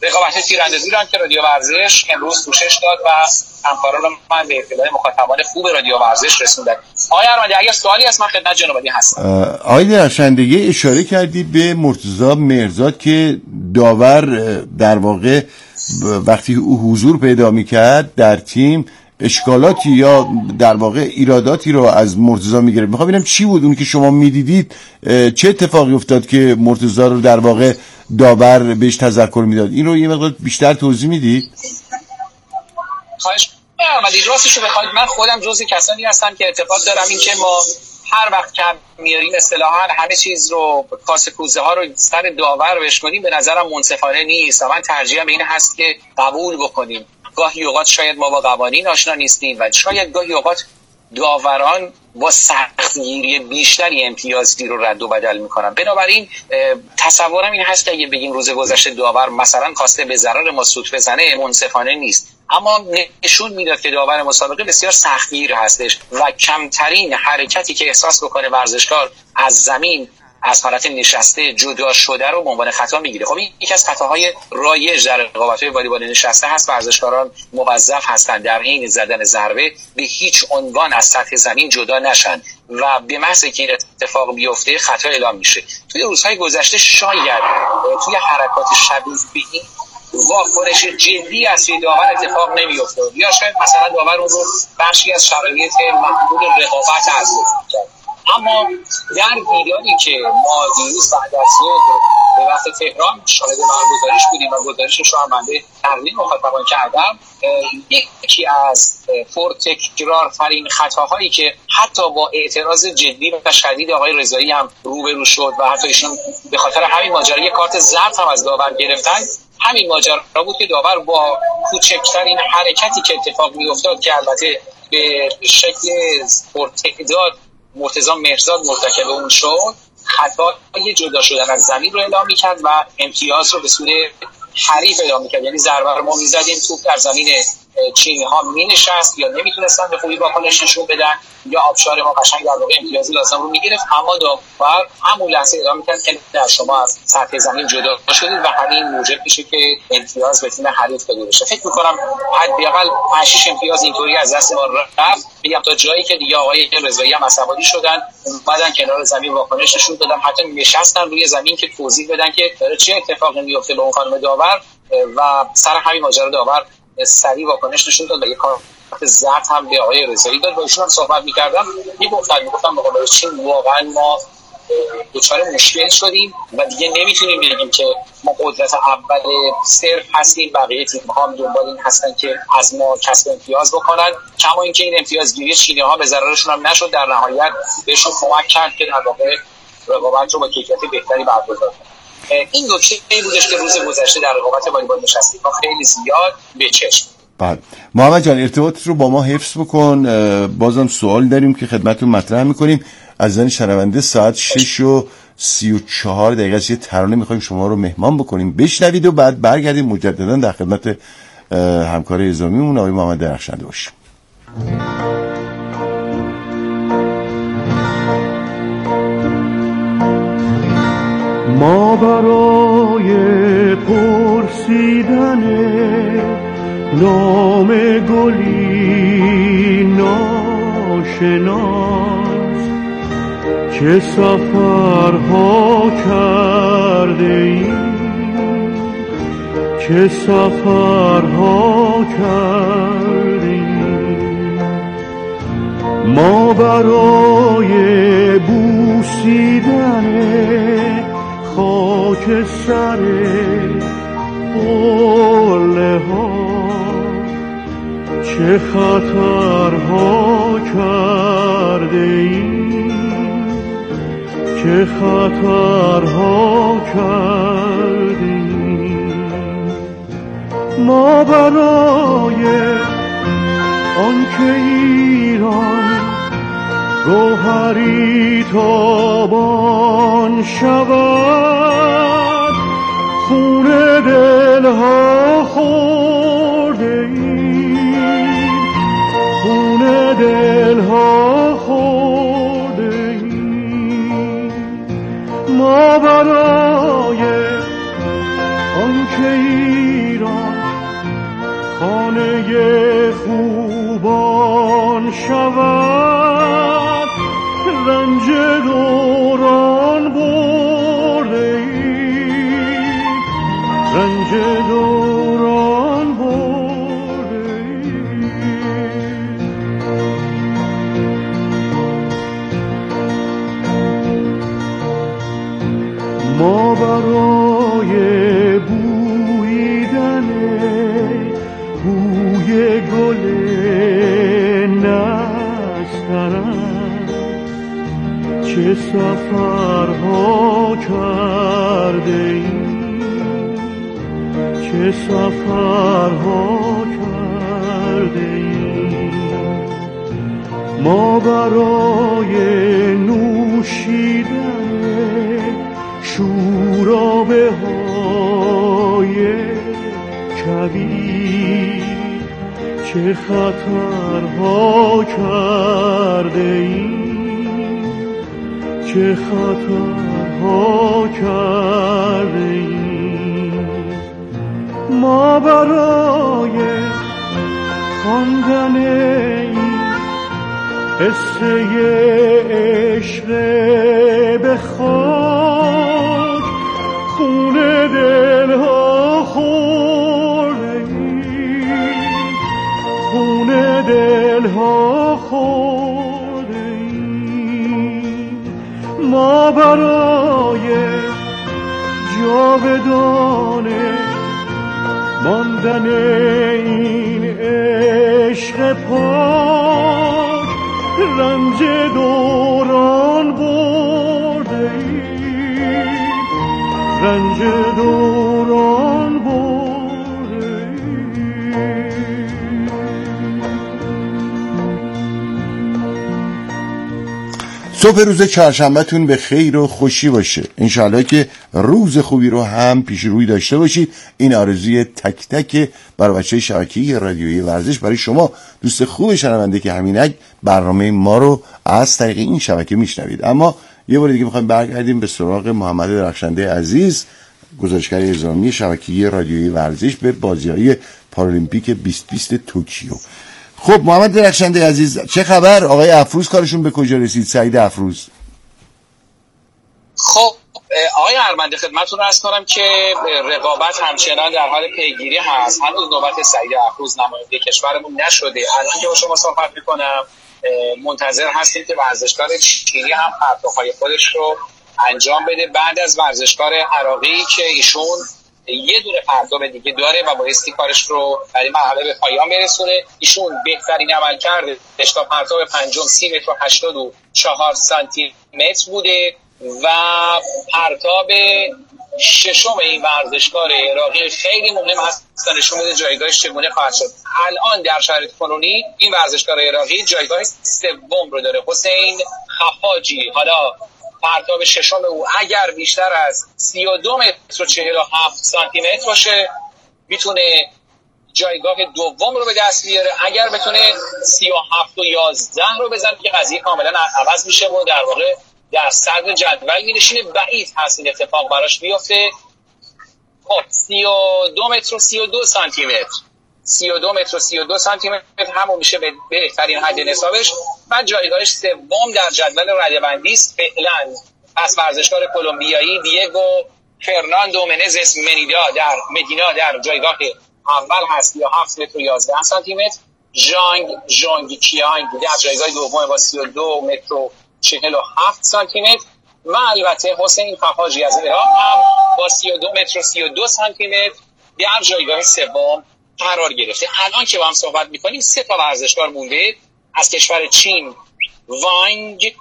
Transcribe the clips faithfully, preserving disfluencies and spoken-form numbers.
رقابت تیراندازی رو هم که رادیو ورزش امروز پوشش داد و همکاران من به اطلاع مخاطبان خوب رادیو ورزش رسوندن. آقای ارمندی اگر سوالی هست من خدمت جناب عالی هستم. آقای درخشندگی اشاره کردی به مرتضی مهرزاد که داور در واقع وقتی حضور پیدا میکرد در تیم اشکالاتی یا در واقع ایراداتی رو از مرتضی میگرفت. میخوام ببینم چی بود اون که شما میدیدید، چه اتفاقی افتاد که مرتضی رو در واقع داور بهش تذکر میداد؟ این رو یه مقدار بیشتر توضیح میدی؟ خواهش می‌کنم. راستش رو بخواید من خودم جزء کسانی هستم که اعتقاد دارم این که ما هر وقت که میاریم اصطلاحاً همه چیز رو کاسه کوزه ها رو سر داور بشکنیم به نظرم منصفانه نیست و من ترجیحم این هست که قبول بکنیم گاهی اوقات شاید ما با قوانین آشنا نیستیم و شاید گاهی اوقات داوران با سختگیری بیشتری امتیازی رو رد و بدل میکنن. بنابراین تصورم این هست که اگه بگیم روز گذشته داور مثلا خواسته به ضرر ما سوت بزنه منصفانه نیست، اما نشون میداد که داور مسابقه بسیار سختگیر هستش و کمترین حرکتی که احساس بکنه ورزشکار از زمین از حالت نشسته جدا شده رو به عنوان خطا میگیره. خب این یکی از خطاهای رایج در رقابت‌های والیبال نشسته هست. ورزشکاران موظف هستند در حین زدن ضربه به هیچ عنوان از سطح زمین جدا نشن و به محض که این اتفاق بیفته خطا اعلام میشه. توی روزهای گذشته شاید توی حرکات شبیه به این واکنش جدی از سوی داور اتفاق نمیافتاد یا شاید مثلا داور اون رو بخشی از شرایط محدود رقابت عرض می‌کرد. اما در دیداری که ما دیروز بعد از ظهر به وقت تهران شاهد برگزاریش بودیم و گزارشش رو هم بنده تقدیم مخاطبان کردم، یکی از پرتکرارترین خطاهایی که حتی با اعتراض جدی و شدید آقای رضایی هم روبرو شد و حتی ایشون به خاطر همین ماجرا یک کارت زرد هم از داور گرفتن، همین ماجرا بود که داور با کوچکترین حرکتی که اتفاق میافتاد که البته به شکل پرتعداد مرتضی مهرزاد مرتکب اون شد، خطای جدا شدن از زمین رو اعلام می‌کرد و امتیاز رو به سود حریف اعلام می‌کرد. یعنی ضربه رو ما می‌زدیم توپ در زمین چینی‌ها می‌نشست یا نمی‌تونستن به خوبی واکنش نشون بدن یا آبشار ما قشنگ در واقع امتیازی لازم رو می‌گرفت، اما داور همون لحظه اعلام می‌کرد که در شما از سطح زمین جدا شدید و همین موجب میشه که امتیاز به تیم حریف داده بشه. فکر می‌کنم حداقل پنج شش امتیاز اینطوری از دست ما رفت. میگم تا جایی که دیگه آقای رضایی هم عصبانی شدن، اومدن کنار زمین واکنش نشون دادن، حتی نشستن روی زمین که توضیح بدن که داره چه اتفاقی میفته به اون خانم داور و سر همین ماجرا داور سریع واکنش نشون داد و یک کارت زرد هم به آقای رضایی داد. با ایشون هم صحبت می‌کردم، میگفتن میگفتم به قول چین واقعا ما دچار مشکل شدیم و دیگه نمیتونیم بگیم که ما قدرت اول صرف هستیم، بقیه تیم‌ها هم دنبال این هستن که از ما کسب امتیاز بکنن. کما اینکه این امتیازگیری چینی‌ها به ضررشون هم نشد، در نهایت بهشون کمک کرد که در واقع رقابت رو با کیفیت بهتری برگزار کنن. این نکته بودش که روز گذشته در رقابت والیبال نشستی ما خیلی زیاد به چشم. بله محمد جان ارتباطت رو با ما حفظ بکن. بازم سوال داریم که خدمتتون مطرح می‌کنیم. عزیزان شنونده ساعت شش و سی و چهار دقیقه یه ترانه می‌خوایم شما رو مهمان بکنیم، بشنوید و بعد برگردیم مجددا در خدمت همکار اعزامیمون آقای محمد درخشنده باشیم. ما برای پرسیدن نام گلی ناشناس چه سفرها کرده ایم، چه سفرها کرده ایم. ما برای بوسیدن خاک سر قله ها چه خطرها کرده ایم، چه خطرها کرده ایم. ما برای آنکه ایران گوهری تابان شود خون دلها خورده ایم، خون دلها خورده ایم. ما برای آنکه خوبان شود، رنج دوران برده ای، رنج دوران برده ای. ما برای بویدن بوی گل نسترن چه سفرها کرده ایم، چه سفرها کرده ایم. ما برای نوشیدن شورابه های کبیر چه خطرها کرده ایم، چه خطرها کرده ایم. ما برای خواندن این قصه عشق به خاک خون دلها خورده ایم، خون دلها خورده ایم. ما برای جاودانه ماندن این عشق پاک رنج دوران برده ایم، رنج دوران برده ایم. صبح روز چهارشنبهتون به خیر و خوشی باشه. انشالله که روز خوبی رو هم پیش روی داشته باشید. این آرزوی تک تک برای بچه شبکه‌ای رادیویی ورزش برای شما دوست خوب شنونده که همینک برنامه ما رو از طریق این شبکه میشنوید. اما یه بار دیگه میخوایم برگردیم به سراغ محمد درخشنده عزیز، گزارشگر اعزامی شبکه‌ای رادیویی ورزش به بازی‌های پارالیمپیک بیست بیست توکیو. خب محمد درخشنده عزیز، چه خبر؟ آقای افروز کارشون به کجا رسید؟ سعید افروز. خب آقای ارمنده خدمتتون عرض کنم که رقابت همچنان در حال پیگیری هست. هنوز نوبت سعید افروز نماینده کشورمون نشده. الان که با شما صحبت میکنم منتظر هستیم که ورزشکار چینی هم پرتاب‌های خودش رو انجام بده بعد از ورزشکار عراقی که ایشون یه دونه پرتاب دیگه داره و بایستی کارش رو در این مرحله به پایان برسونه. ایشون بهترین عمل کرده تا پرتاب پنجم سی متر و هشتاد و چهار سانتی متر بوده و پرتاب ششم این ورزشکار عراقی خیلی مهم هست تا نشون بده جایگاهش چگونه خواهد شد. الان در شرایط کنونی این ورزشکار عراقی جایگاه سوم رو داره. حسین خفاجی حالا پرتاب ششم او اگر بیشتر از سی و دو متر و چهل و هفت سانتی متر باشه میتونه جایگاه دوم رو به دست بیاره. اگر بتونه سی و هفت و یازده رو بزنه که قضیه کاملا عوض میشه و در واقع در صدر جدول می‌نشینه. بعید هست این اتفاق براش بیفته. خب سی و دو متر و سی و دو سانتی متر سی و دو متر و سی و دو سانتی متر همون میشه به بهترین حد نصابش و جایگاهش سوم در جدول رده‌بندی است فعلا. پس ورزشکار کلمبیایی دیگو فرناندو منزس منیدا در مدینا در جایگاه اول هست یا هفت متر و یازده سانتی متر. جانگ جونگ کیانگ در جایگاه دوم با سی و دو متر و چهل و هفت سانتی متر و البته حسین خفاجی از عراق هم با سی و دو متر و سی و دو سانتی متر در جایگاه سوم قرار گرفته. الان که با هم صحبت میکنیم سه تا ورزشکار مونده. از کشور چین وانگ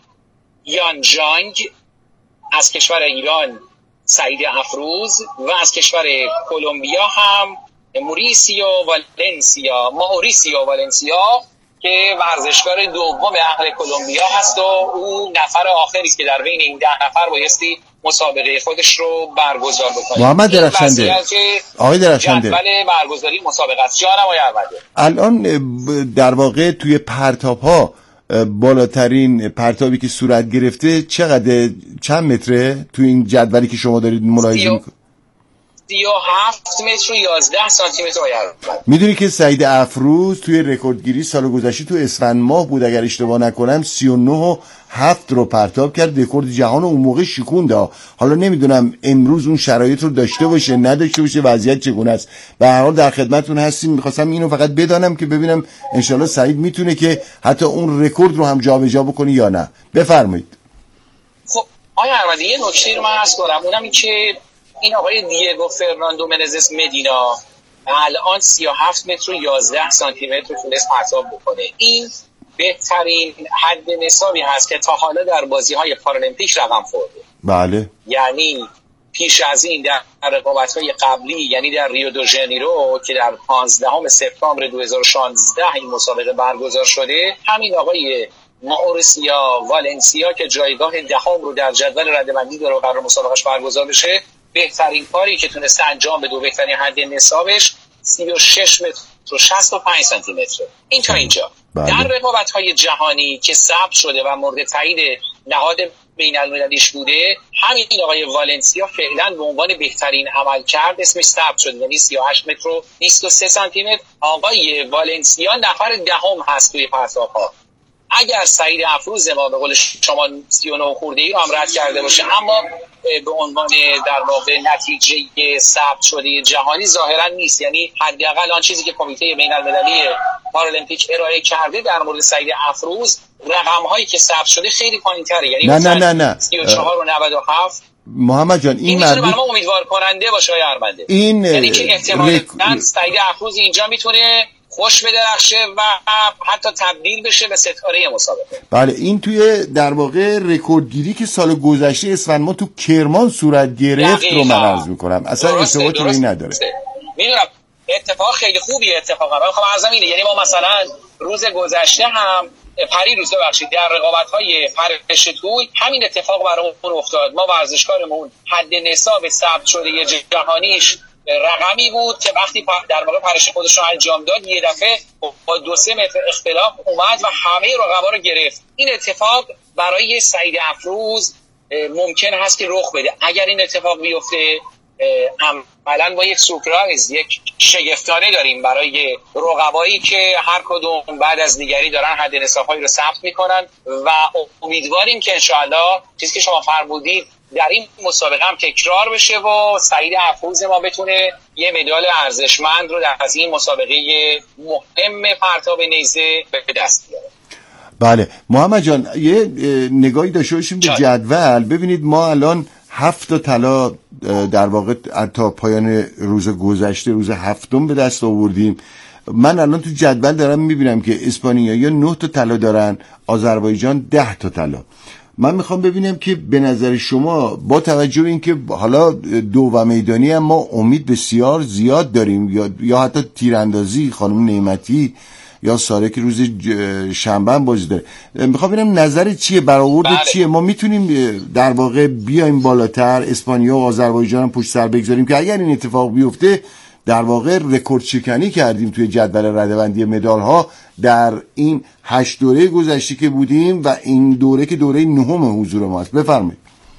یانجانگ، از کشور ایران سعید افروز و از کشور کلمبیا هم موریسیو والنسیا ماوریسیو والنسیا که ورزشکار دوم اهل کلمبیا هست و او نفر آخری است که در بین این ده نفر بایستی مسابقه خودش رو برگزار بکنه. محمد درخشنده، آقای درخشنده، جدول برگزاری مسابقه است. جانم آقای ارمنده، الان در واقع توی پرتاب‌ها بالاترین پرتابی که صورت گرفته چقدر چند متره توی این جدولی که شما دارید ملاحظه میکنید؟ سی و هفت متر و یازده سانتی متر باید. میدونی که سعید افروز توی رکوردگیری سال گذشته تو اسفند ماه بود اگر اشتباه نکنم سی و نه و هفت رو پرتاب کرد، رکورد جهان اون موقع شکونده. حالا نمیدونم امروز اون شرایط رو داشته باشه نداشته باشه، وضعیت چگونه است. به هر حال در خدمتتون هستیم. میخواستم اینو فقط بدانم که ببینم انشالله سعید میتونه که حتی اون رکورد رو هم جابجا بکنه یا نه. بفرمایید. خب آیا احمدی یه نکته رو من عرض کنم، اونم این که این آقای دیگو فرناندو منزس مدینا الان سی و هفت متر و یازده سانتی متر تونست پرتاب بکنه. این بهترین حد نصابی هست که تا حالا در بازی‌های پارالمپیک رقم خورده. بله. یعنی پیش از این در رقابت‌های قبلی، یعنی در ریو دو ژانیرو که در پانزدهم سپتامبر دو هزار و شانزده این مسابقه برگزار شده، همین آقای ماوریسیو والنسیا که جایگاه دهم رو در جدول رده‌بندی داره و قرار مسابقهش برگزار بشه، بهترین کاری که تونست انجام بده، بهترین حد نصابش سی و شش متر و شصت و پنج سانتی متر. این تا اینجا. بله. در رقابت‌های جهانی که ثبت شده و مورد تایید نهاد بین‌المللیش بوده، همین آقای والنسیا فعلا به عنوان بهترین عملکرد اسمش ثبت شده، یعنی سی و هشت متر و بیست و سه سانتی متر. آقای والنسیا نفر دهم هست توی پرتاب‌ها. اگر سعید افروز ما به قول شما سی و نه خورده‌ای رو هم رد کرده باشه، اما به عنوان در واقع نتیجه ثبت شده جهانی ظاهرا نیست، یعنی حداقل آن چیزی که کمیته بین‌المللی پارالمپیک ارائه کرده در مورد سعید افروز، رقم هایی که ثبت شده خیلی پایین‌تره، یعنی نه نه نه نه سی و چهار و نود و هفت. محمد جان این, این میتونه برای ما امیدوار کننده باشه آقای ارمنده، این یعنی که احتمالاً رک... سعید افروز اینجا میتونه خوش بدرخشه و حتی تبدیل بشه به ستاره مسابقه. بله، این توی در واقع رکوردگیری که سال گذشته اسفند ما تو کرمان صورت گرفت رو من عرض می‌کنم، اصلا ارتباطی این نداره. میدونم اتفاق خیلی خوبیه اتفاقا، من می‌خوام عرضم اینه، یعنی ما مثلا روز گذشته هم پری روز ببخشید در رقابت‌های پرش توی همین اتفاق برامون افتاد. ما ورزشکارمون حد نصاب ثبت شده جهانیش رقمی بود که وقتی در واقع پرش خودش رو انجام داد یه دفعه با دو سه متر اختلاف اومد و همه رقبا رو گرفت. این اتفاق برای سعید افروز ممکن هست که رخ بده. اگر این اتفاق بیفته عملاً با یک سورپرایز، یک شگفتانه داریم برای رقبایی که هر کدوم بعد از دیگری دارن حد نصاب‌هایی رو ثبت میکنن و امیدواریم که انشاءالله چیزی که شما فرمودید در این مسابقه هم تکرار بشه و سعید افروز ما بتونه یه مدال ارزشمند رو در از این مسابقه مهم پرتاب نیزه به دست بیاره. بله محمد جان یه نگاهی داشته باشیم به جدول. ببینید ما الان هفت تا طلا در واقع تا پایان روز گذشته روز هفتم به دست آوردیم. من الان تو جدول دارم میبینم که اسپانیایی‌ها نه تا طلا دارن، آذربایجان ده تا طلا. من میخوام ببینم که به نظر شما با توجه به اینکه حالا دو و میدانی هم ما امید بسیار زیاد داریم، یا یا حتی تیراندازی خانم نعمتی یا ساره که روز شنبه بازی داره، میخوام ببینم نظر چیه، برآورد بله. چیه؟ ما میتونیم در واقع بیایم بالاتر، اسپانیا و آذربایجان هم پشت سر بگذاریم که اگر این اتفاق بیفته در واقع رکورد شکنی کردیم توی جدول رده‌بندی مدال ها در این هشت دوره گذشته که بودیم و این دوره که دوره نهم حضور ماست. بفرمایید.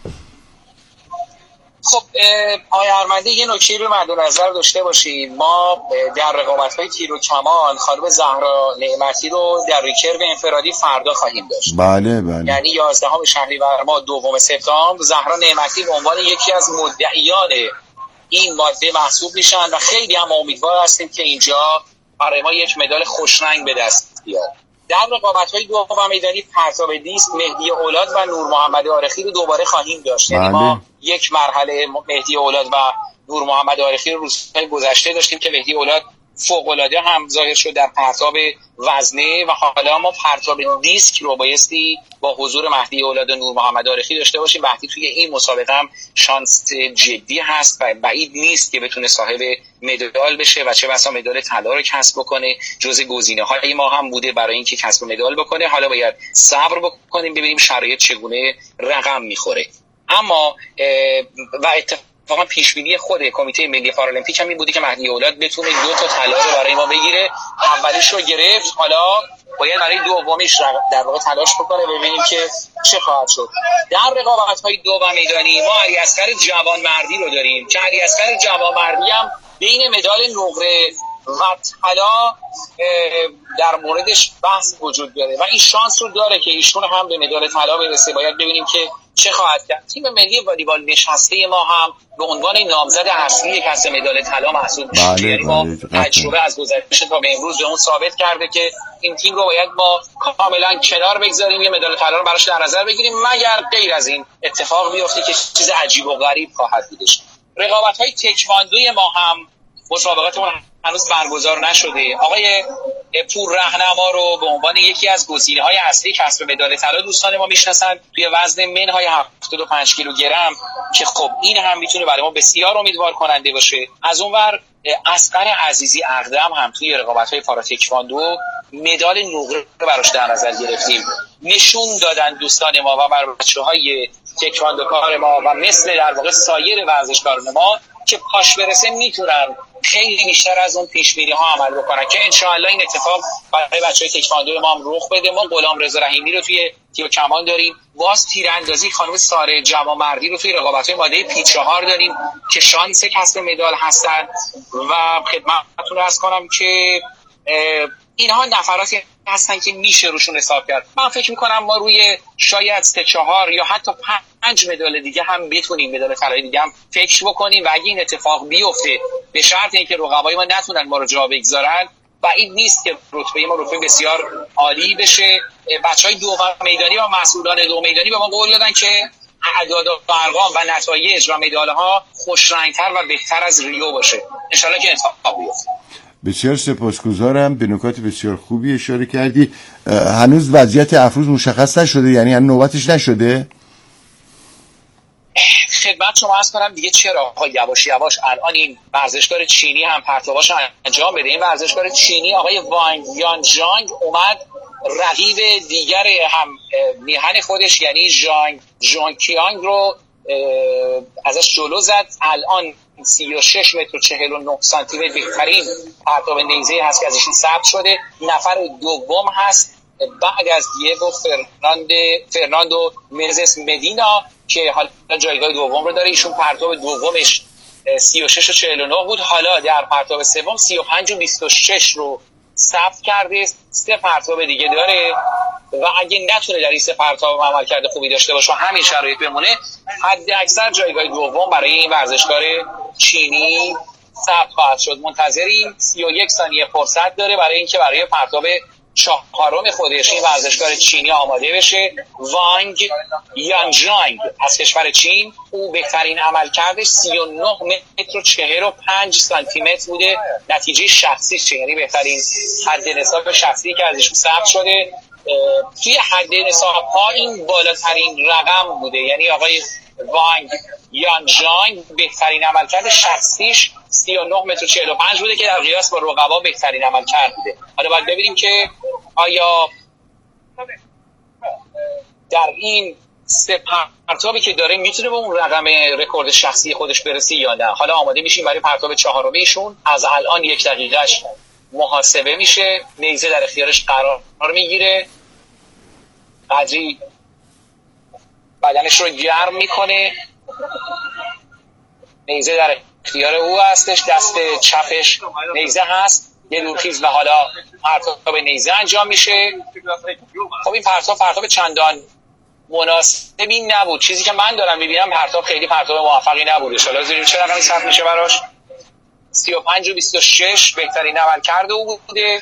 خب آقای ارمنده یه نکته رو مد نظر داشته باشید، ما در رقابت‌های تیر و کمان خانم زهرا نعمتی رو در ریکرو انفرادی فردا خواهیم داشت. بله بله. یعنی یازدهم شهریور ما دوم سپتامبر زهرا نعمتی به عنوان یکی از مدعیان این ماده محسوب میشن و خیلی هم امیدوار هستیم که اینجا برای ما یک مدال خوشرنگ به دست بیاد. در رقابت‌های دو و میدانی پرتاب دیست مهدی اولاد و نور محمد آرخی رو دوباره خواهیم داشت. یعنی ما یک مرحله مهدی اولاد و نور محمد آرخی رو روزهای گذشته داشتیم که مهدی اولاد فوق‌العاده هم ظاهر شد در پرتاب وزنه و حالا ما پرتاب دیسک رو بایستی با حضور مهدی اولاد و نور محمد آرخی داشته باشیم. مهدی توی این مسابقه هم شانس جدی هست و بعید نیست که بتونه صاحب مدال بشه و چه بسا مدال طلا رو کسب بکنه. جزء گزینه‌های ما هم بوده برای اینکه کسب مدال بکنه. حالا باید صبر بکنیم ببینیم شرایط چگونه رقم میخوره. اما و واقعا پیشبینی خود کمیته ملی پارالمپیک هم این بودی که مهدی اولاد بتونه دو تا طلا رو برای ما بگیره. اولیش رو گرفت، حالا باید برای دومیش در واقع تلاش بکنه و ببینیم که چه خواهد شد. در رقابت‌های دو و میدانی ما علیاصغر جوانمردی رو داریم که علیاصغر جوانمردی هم بین مدال نقره و طلا در موردش بحث وجود داره و این شانس رو داره که ایشون هم به مدال طلا برسه. باید ببینیم که چه خواهد کرد. تیم ملی والیبال نشسته ما هم به عنوان نامزد اصلی کسب مدال طلا محسوب میشه. یعنی ما تجربه از گذشته تا به امروز به اون ثابت کرده که این تیم رو باید ما کاملا کنار بگذاریم، یه مدال طلا رو براش در نظر بگیریم، مگر غیر از این اتفاق بیفته که چیز عجیب و غریب خواهد بودش. رقابت‌های تکواندوی ما هم مسابقاتمون هنوز برگزار نشده. آقای پور رهنما رو به عنوان یکی از گزینه‌های اصلی کسب مدال طلا دوستان ما میشناسن توی وزن منهای هفتاد و پنج کیلوگرم که خب این هم میتونه برای ما بسیار امیدوار کننده باشه. از اونور اصغر عزیزی اقدم هم توی رقابت‌های پارا تکواندو مدال نقره براش در نظر گرفتیم. نشون دادن دوستان ما و بر بچه‌های تکواندوکار ما و مثل در واقع سایر ورزشکاران ما که پاش برسه میتونن خیلی بیشتر از اون پیش بینی ها عمل بکنن که انشاءالله این اتفاق برای بچهای تکواندو ما هم رخ بده. ما غلام رضا رحیمی رو توی تیر کمان داریم، باز تیراندازی خانم ساره جوانمردی رو توی رقابت‌های ماده پی چهار داریم که شانس کسب مدال هستن و خدمتتون عرض کنم که اینها نفراتی هستن که میشه روشون حساب کرد. من فکر میکنم ما روی شاید سه چهار یا حتی پنج مدال دیگه هم بتونیم، مدال طلایی دیگه هم فکر بکنیم و اگه این اتفاق بیفته به شرط اینکه رقبای ما نتونن ما رو جا بگذارن و این نیست که رتبه ما رتبه بسیار عالی بشه. بچهای دو میدانی و مسئولان دو میدانی به ما قول دادن که اعداد و ارقام و نتایج و مدال‌ها خوشرنگ‌تر و بهتر از ریو باشه. ان شاءالله که اتفاق بیفته. بسیار سپاسگزارم، به نکات بسیار خوبی اشاره کردی. هنوز وضعیت افروز مشخص نشده، یعنی هنوز نوبتش نشده؟ خدمت شما عرض کنم دیگه چرا آقا یواش یواش الان این ورزشکار چینی هم پرتاباش انجام بده. این ورزشکار چینی آقای وانگ یانجانگ اومد رقیب دیگر هم میهن خودش یعنی ژانگ ژونکیانگ رو ازش جلو زد. الان سی و شش متر و چهل و نه سانتی متر بهترین پرتاب نیزه هست که ازشون ثبت شده. نفر دوم هست بعد از دیگو فرناند فرناندو مرزس مدینا که حالا جایگاه دوم رو داره. ایشون پرتاب دومش سی و شش و چهل و نه بود، حالا در پرتاب سوم سی و پنج و بیست و شش رو ثبت کرده. سه پرتاب دیگه داره و اگه نتونه در این سه پرتاب عمل کرده خوبی داشته باشه و همین شرایط بمونه، حد اکثر جایگاه دوم برای این ورزشکار چینی ثبت خواهد شد. منتظریم. سی و یک ثانیه فرصت داره برای اینکه برای پرتاب چهارم خودش این ورزشکار چینی آماده بشه. وانگ یانجانگ از کشور چین، او بهترین عمل کردش سی و نه متر و چهل و پنج سانتی متر بوده. نتیجه شخصیش چه؟ یعنی بهترین حد نصاب شخصی که ازش ثبت شده. توی حد نصاب ها این بالاترین رقم بوده، یعنی آقای وانگ یانجانگ بهترین عملکرد شخصیش سی و نه متر و چهل و پنج بوده که در قیاس با رقبا بهترین عملکرد بوده. حالا باید ببینیم که آیا در این سه پرتابی که داره میتونه به اون رقم رکورد شخصی خودش برسه یا نه. حالا آماده میشیم برای پرتاب چهارم ایشون. از الان یک دقیقهش محاسبه میشه، نیزه در اختیارش قرار میگیره، قدری بدنش رو گرم میکنه، نیزه در اختیار او هستش، دست چپش نیزه هست، یه دورخیز و حالا پرتاب نیزه انجام میشه. خب این پرتاب پرتاب چندان مناسبی نبود، چیزی که من دارم میبینم پرتاب خیلی پرتاب موفقی نبود. ان شاءالله زیرین چه رقمی ثبت میشه براش؟ سی و پنج و بیست و شش بهترین عمل کرده او بوده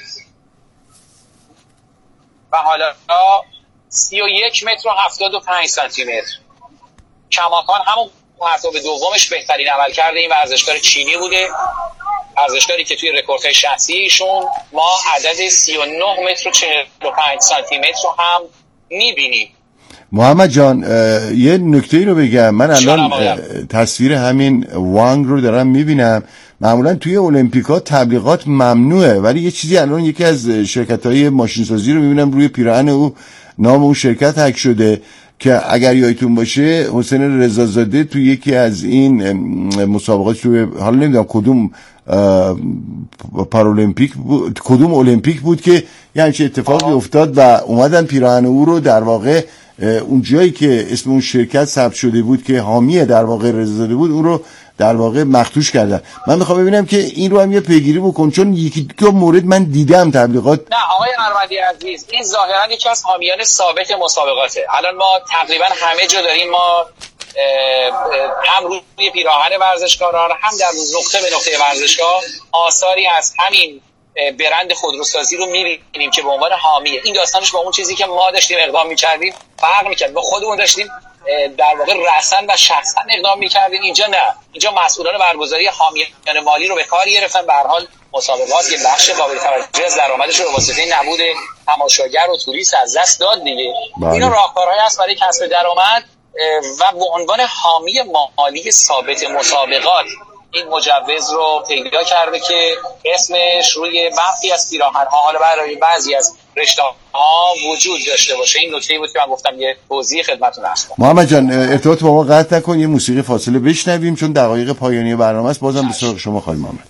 و حالا سی و یک متر و هفتاد و پنج سانتی متر. کماکان همون پرتاب دومش بهترین عمل کرده این ورزشکار چینی بوده، ورزشکاری که توی رکوردهای شخصی ایشون ما عدد سی و نه متر و چهل و پنج سانتی متر رو هم میبینیم. محمد جان یه نکته ای رو بگم، من الان تصویر همین وانگ رو دارم میبینم. معمولا توی المپیکا تبلیغات ممنوعه، ولی یه چیزی الان یکی از شرکت‌های ماشینسازی رو میبینم روی پیراهن او نام اون شرکت حک شده که اگر یادتون باشه حسین رضازاده توی یکی از این مسابقات توی حالا نمیدونم کدوم پارالمپیک بود، کدوم المپیک بود که یعنی چه اتفاقی افتاد و اومدن پیراهن او رو در واقع اون جایی که اسم اون شرکت ثبت شده بود که حامی در واقع رضازاده بود اون رو در واقع مخدوش کردن. من میخوام ببینم که این رو هم یه پیگیری بکن، چون یکی دو مورد من دیدم تبلیغات. نه آقای اروندی عزیز، این ظاهرا یکی از حامیان ثابت مسابقاته. الان ما تقریبا همه جا داریم، ما هم روی پیراهن ورزشکاران هم در نقطه به نقطه ورزشگاه آثاری از همین برند خودروسازی رو می‌بینیم که به عنوان حامیه. این داستانش با اون چیزی که ما داشتیم اقدام می‌کردیم فرق می‌کرد. با خودمون داشتیم در واقع رسن و شخصا اقدام می‌کردیم. اینجا نه، اینجا مسئولان برگزاری حامیان مالی رو به کار گرفتن. به هر حال مسابقات یه بخش قابل توجهی از درآمدش رو به واسطه نبود تماشاگر و توریست از دست داد دیگه. اینا راهکارهایی هست برای کسب درآمد و به عنوان حامی مالی ثابت مسابقات این مجوز رو پیدا کرده که اسمش روی برخی از پیراهن‌ها حالا برای بعضی از رشته‌ها وجود داشته باشه. این نکته‌ای بود که من گفتم یه توضیح خدمتتون عرض کنم. محمد جان ارتباط با ما قطع نکن، یه موسیقی فاصله بشنویم چون دقایق پایانی برنامه است. بازم به سراغ شما خواهیم آمد.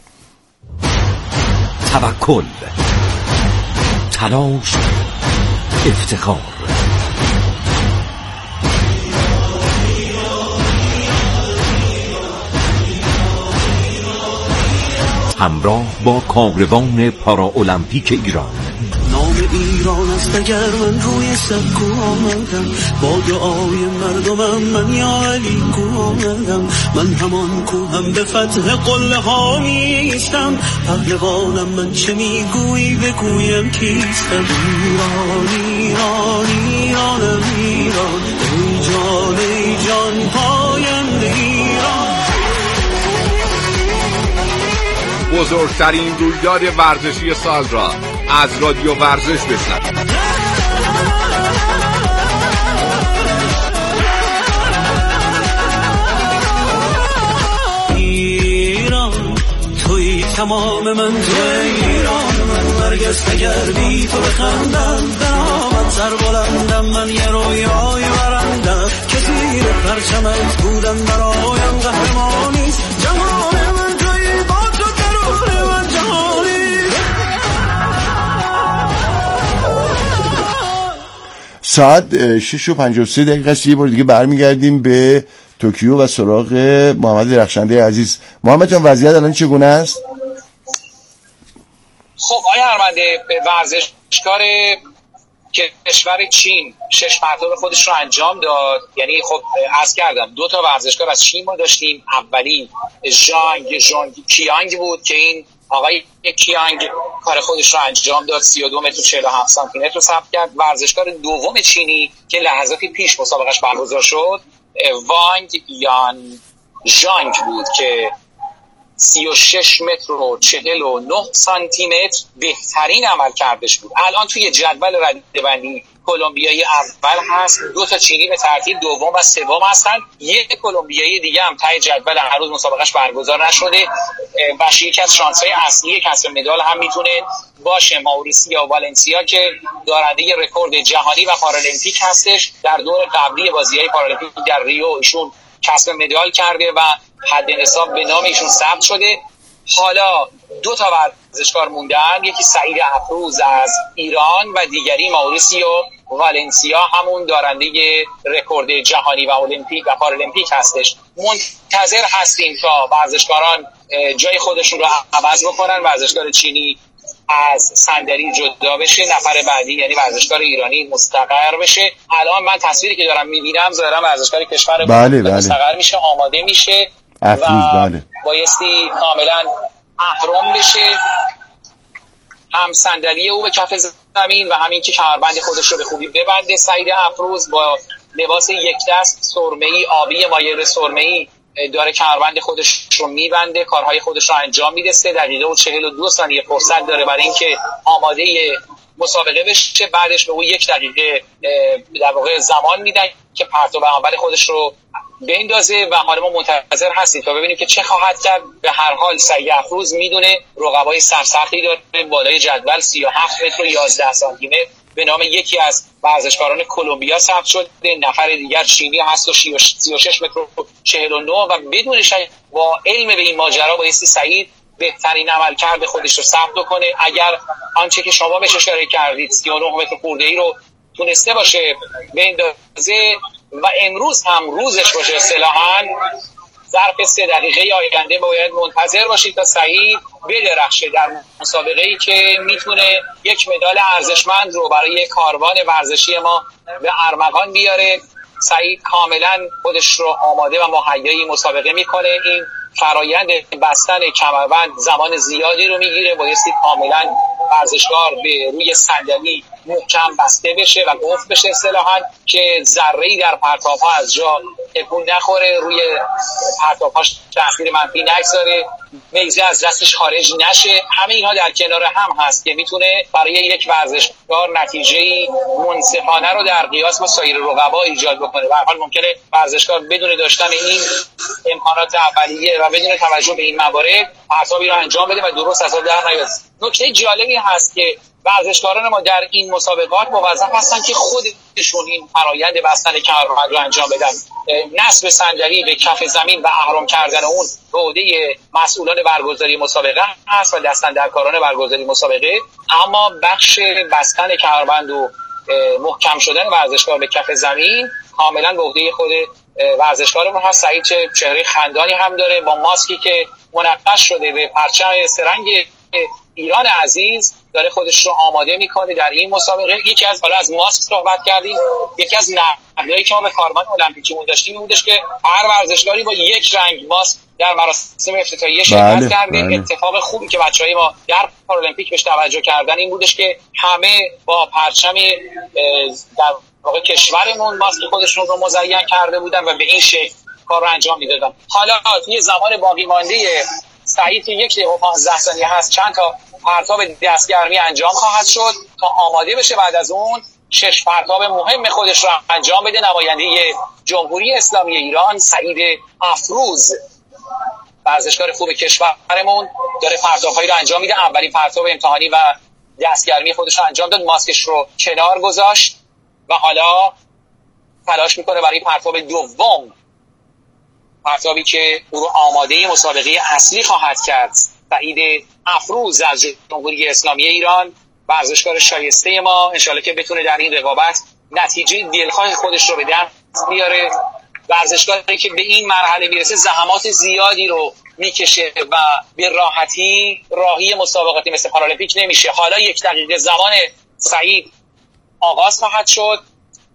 توکل، تلاش، افتخار، همراه با کاروان پارالمپیک ایران. نام ایران است اگر من روی سکو آمدم، با دعای مردمم من یا علی کو آمدم. من همان کو هم به فتح قله ها نیستم، پهلوانم من چه میگویی بگویم کیستم. ایران ایران ایرانم ایران، ای جان ای جان پاینده ایران. بزرگترین رویداد ورزشی سال را از رادیو ورزش بشنوید. ایران توی تمام من، توی ایران من، برگشت اگر بی تو بخندم، درآمد سر بلندم، من یه رویای برندم که زیر پرچمت بودم برایم قهرمانیست. جهان من توی با تو درون من جهانی. ساعت شش و پنجاه و سه دقیقه است. یه بار دیگه برمیگردیم به توکیو و سراغ محمد درخشنده عزیز. محمد جان وضعیت الان چگونه است؟ خب آیا ارمنده ورزشکار کشور چین شش پرتاب خودش رو انجام داد. یعنی خب عرض کردم دو تا ورزشکار از چین ما داشتیم. اولی ژانگ ژانگ کیانگ بود که این آقای کیانگ کار خودش رو انجام داد، سی و دو متر و چهل و هفت سانتی متر رو ثبت کرد. ورزشکار دوم چینی که لحظاتی پیش مسابقهش برگزار شد وانگ یان ژانگ بود که سی و شش متر و چهل و نه سانتی متر بهترین عمل کردش بود. الان توی جدول رده‌بندی کلمبیایی اول هست، دو تا چینی به ترتیب دوم و سوم هستن، یک کلمبیایی دیگه هم ته جدول هنوز مسابقهش برگزار نشده و یکی از شانس‌های اصلی کسب مدال هم میتونه باشه. ماوریسیو والنسیا که دارنده رکورد جهانی و پارالمپیک هستش، در دور قبلی بازی‌های پارالمپیک در ریو ایشون کسب مدال کرده و حد نصاب به نام ایشون ثبت شده. حالا دو تا ورزشکار موندن، یکی سعید افروز از ایران و دیگری ماوریسیو والنسیا همون دارنده رکورد جهانی و المپیک و پارالمپیک هستش. منتظر هستیم تا ورزشکاران جای خودشون رو عوض بکنن، ورزشکار چینی از صندلی جدا بشه، نفر بعدی یعنی ورزشکار ایرانی مستقر بشه. الان من تصویری که دارم میبینم ظاهرا ورزشکار کشور بله بله. مستقر میشه، آماده میشه افروز و بله. بایستی کاملا اهرم بشه، هم صندلی او به کف زمین و همین که کمربند خودش رو به خوبی ببنده. سعید افروز با لباس یک دست سرمه‌ای آبی مایل سرمه‌ای داره کمربند خودش رو میبنده، کارهای خودش رو انجام میده. سه دقیقه و چهل و دو ثانیه فرصت داره برای اینکه آماده مسابقه بشه. بعدش به او یک دقیقه در واقع زمان میدن که پرتاب اول خودش رو بندازه و حالا ما منتظر هستیم تا ببینیم که چه خواهد کرد. به هر حال سعید افروز میدونه رقبای سرسختی داره، بالای جدول سی و هفت متر و یازده سانتی متر به نام یکی از ورزشکاران کلمبیا ثبت شده. نفر دیگر چینی هست و سی و شش متر و چهل و نه و بدون شک با علم به این ماجرا بایستی سعید بهترین عملکرد خودش رو ثبت کنه. اگر آنچه که شما بهش اشاره کردید سی و نه متر خورده‌ای رو تونسته باشه بندازه و امروز هم روزش باشه اصطلاحاً، ظرف سه دقیقه آینده باید منتظر باشید تا سعید بدرخشه در مسابقه‌ای که میتونه یک مدال ارزشمند رو برای یک کاروان ورزشی ما به ارمغان بیاره. سعید کاملا خودش رو آماده و مهیای مسابقه میکنه. این فرایند بستن کمربند زمان زیادی رو میگیره، بایستی کاملا ورزشکار به روی صندلی محکم بسته بشه و قفل بشه اصطلاحاً که ذره‌ای در پرتاب‌ها از جا تکون نخوره، روی پرتاب‌هاش تاثیر منفی نگذاره، نیزه از دستش خارج نشه. همه اینها در کنار هم هست که میتونه برای یک ورزشکار نتیجه‌ای منصفانه رو در قیاس با سایر رقبا ایجاد بکنه. به هر حال ممکنه ورزشکار بدون داشتن این امکانات اولیه و بدون توجه به این موارد پرتابی رو انجام بده و درست از آن در نیاد. نکته جالبی هست که ورزشکاران ما در این مسابقات موظف هستن که خودشون این فرایند بستن کمربند رو انجام بدن. نصب صندلی به کف زمین و اهرم کردن اون به عهده مسئولان برگزاری مسابقه هست و دستاندرکاران برگزاری مسابقه، اما بخش بستن کمربند و محکم شدن ورزشکار به کف زمین کاملا به عهده خود ورزشکارمون هست. سعید چهره خندانی هم داره با ماسکی که منقش شده به پرچم سرنگ ایران عزیز، داره خودش رو آماده میکنه در این مسابقه. یکی از حالا از ماسک صحبت کردیم، یکی از نقدایی که ما به کاروان المپیکیمون داشتیم این بودش که هر ورزشکاری با یک رنگ ماسک در مراسم افتتاحیه شرکت بله، کرده. بله. اتفاق خوبی که بچهای ما در پارالمپیک بهش توجه کردن این بودش که همه با پرچم در واقع کشورمون ماسک خودشون رو مزین کرده بودن و به این شکل کار رو انجام میدادن. حالا توی زمان باقی مانده سعید که یک دقیقه و پانزده ثانیه هست چند تا پرتاب دستگرمی انجام خواهد شد تا آماده بشه بعد از اون شش پرتاب مهم خودش رو انجام بده. نماینده جمهوری اسلامی ایران سعید افروز، ورزشکار خوب کشورمون، داره پرتاب‌هایی رو انجام میده. اولین پرتاب امتحانی و دستگرمی خودش رو انجام داد، ماسکش رو کنار گذاشت و حالا تلاش میکنه برای پرتاب دوم، پرتابی که او رو آماده مسابقه اصلی خواهد کرد. سعید افروز از جمهوری اسلامی ایران، ورزشکار شایسته ما، انشالله که بتونه در این رقابت نتیجه دلخواه خودش رو به دست بیاره. ورزشکاری که به این مرحله میرسه زحمات زیادی رو میکشه و به راحتی راهی مسابقاتی مثل پارالمپیک نمیشه. حالا یک دقیقه زمان سعید آغاز خواهد شد،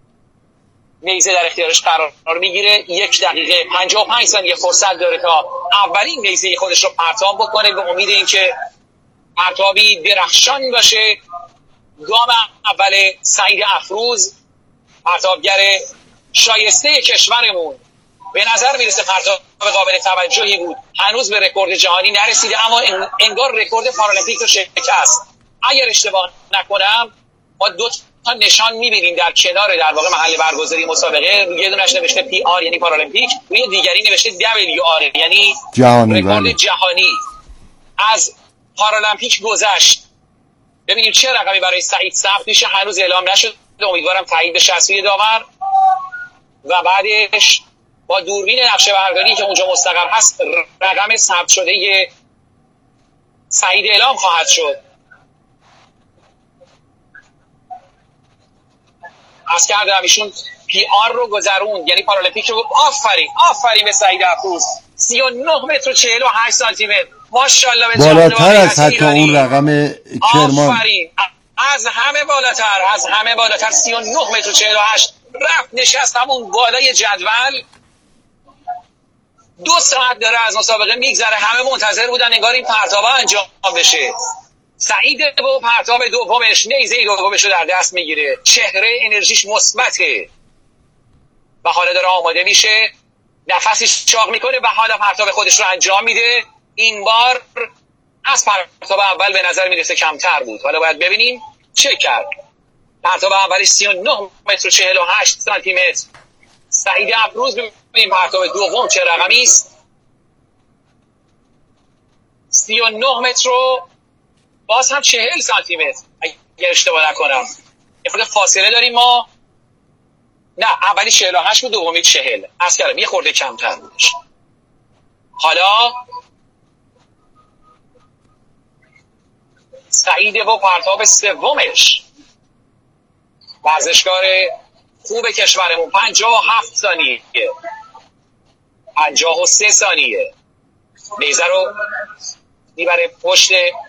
نیزه در اختیارش قرار میگیره، یک دقیقه پنجاه و پنج ثانیه فرصت داره تا اولین نیزه خودش رو پرتاب بکنه به امید اینکه پرتابی درخشان باشه. گام اول سعید افروز، پرتابگر شایسته کشورمون، به نظر میرسه پرتاب قابل توجهی بود، هنوز به رکورد جهانی نرسیده اما انگار رکورد پارالمپیک رو شکست. اگر اشتباه نکنم ما دو تا نشان میبینیم در کنار در واقع محل برگزاری مسابقه، یه دونش نوشته پی آر یعنی پارالمپیک، روی دیگری نوشته دبلیو آر یعنی جهانی. رکورد بله. جهانی. از پارالمپیک گذشت. ببینیم چه رقمی برای سعید ثبت میشه، هنوز اعلام نشد، امیدوارم تایید بشه از سوی داور و بعدش با دوربین نقشه برداری که اونجا مستقر هست رقم ثبت شده سعید اعلام خواهد شد. از کردم ایشون پی آر رو گذروند، یعنی پارالمپیک رو. آفرین آفرین به سعید افروز، سی و نه متر و چهل و هشت سانتی متر، ماشاءالله به بالاتر از حتی اون رقم کرمان. آفرین، از همه بالاتر، از همه بالاتر، سی و نه متر و چهل و هشت. رفت نشست همون بالای جدول. دو ساعت داره از مسابقه میگذره، همه منتظر بودن انگار این پرتابا انجام بشه. سعید با پرتاب دومش نیزه دومش رو در دست میگیره، چهره انرژیش مثبته و حالا داره آماده میشه، نفسش چاق میکنه و حالا پرتاب خودش رو انجام میده. این بار از پرتاب اول به نظر میرسه کمتر بود، حالا باید ببینیم چه کرد. پرتاب اولش سی و نه متر و چهل و هشت سانتی متر. سعید افروز ببینیم پرتاب دوم چه رقمی است. سی و نه متر و باز هم چهل سانتی متر اگر اشتباه نکنم. یه خورده فاصله داریم ما. نه، اولی چهل و هشت بود، دومی چهل. از کردم یه خورده کمتر بودش. حالا تایید و پرتاب سومش. ورزشکار خوب کشورمون پنجاه و هفت ثانیه پنجاه و سه ثانیه نیزه رو میبره پشت